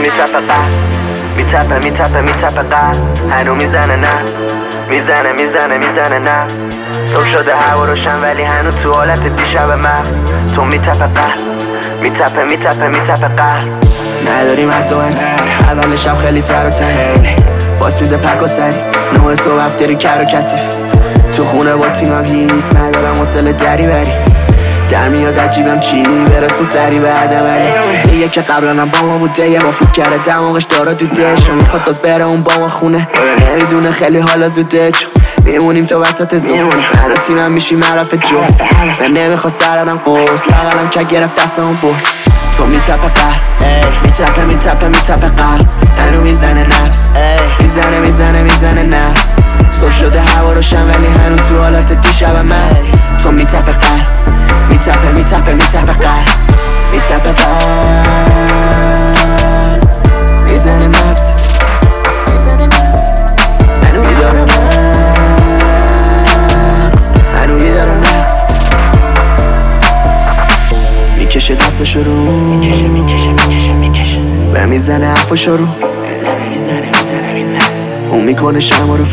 میتپه قلب، میتپه قلب، هنو میزنه نفس، میزنه نفس. صبح شده هوا روشن ولی هنو تو حالت دیشب مغز. تو میتپه قلب، میتپه قلب. نداریم حتی انسر، اول شب خیلی تر و تنس، باس میده پک و سری، 9 صبح افتری کر و کسیف. تو خونه با تیمم هیست، ندارم حوصله دری بری، در میاد عجیبم چی برسون سری به عدم میگه که قبلنم با ما بوده، یه با فوت کرده دماغش داره دودش، میخواد باز بره اون با ما خونه، نمیدونه خیلی حالا زوده، چون میمونیم تو وسط زون. من و تیمم میشیم معرف جفت، من نمیخواد سردم قرص، بغلم که گرفت دستمون برد. تو میتپه قلب، میتپه قلب، هنو میزنه نفس، میزنه نفس. صبح شده هوا روشن ولی هنو تو حالت دیشب مغز. تو میتپه قلب، میتپه قلب، میتپه قلب، میزنه نفست، هنو میداره مغز، میکشه دستشو رو، و میزنه حرفشو رو، اون میکنه شما رو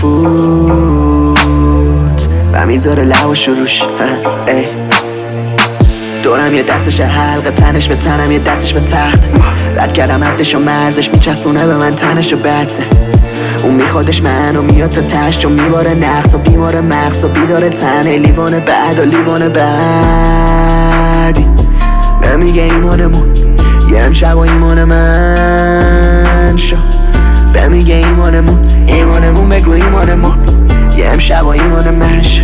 فوت و میذاره لباشو روش. دورم یه دستش حلقه، تنش به تنم یه دستش به تخت، رد کردم حدش و مرزش، میچسبونه به من تنش و بدسه. اون میخوادش منو میاد تا تشت و میباره نخت و بیمار مغز و بیداره تنه، لیوان بعد و لیوان بعدی. به میگه ایمانمون یه امشب و ایمان من شو، به میگه ایمانمون بگو ایمانمون یه امشب و ایمان من شو.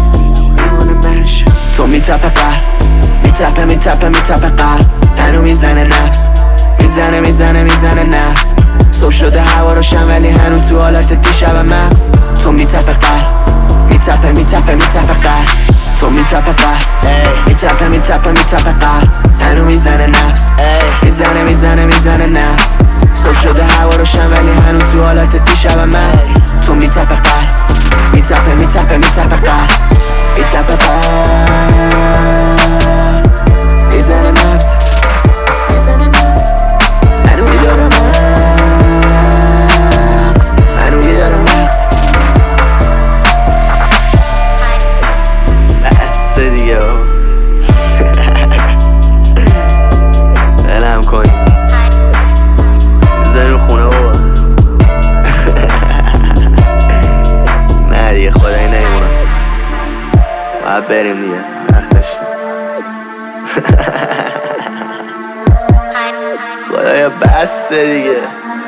تو میتپه قلب، میتپه قلب، هنو میزنه نفس، میزنه نفس. صبح شده هوا روشن ولی هنو تو حالت دیشب مغز. تو میتپه قلب، میتپه قلب، تو میتپه قلب، میتپه قلب، هنو میزنه نفس، میزنه نفس. صبح شده هوا روشن ولی هنو تو حالت دیشب مغز. تو میتپه قلب، میتپه قلب، میتپه قلب، میزنه نفس، هنو میداره مغز، بسه دیگه دلم کنی بزنیم خونه بابا. نه دیگه خدایی نمیمونم، باید بریم دیگه وقت داشتیم. خدایا بسه دیگه.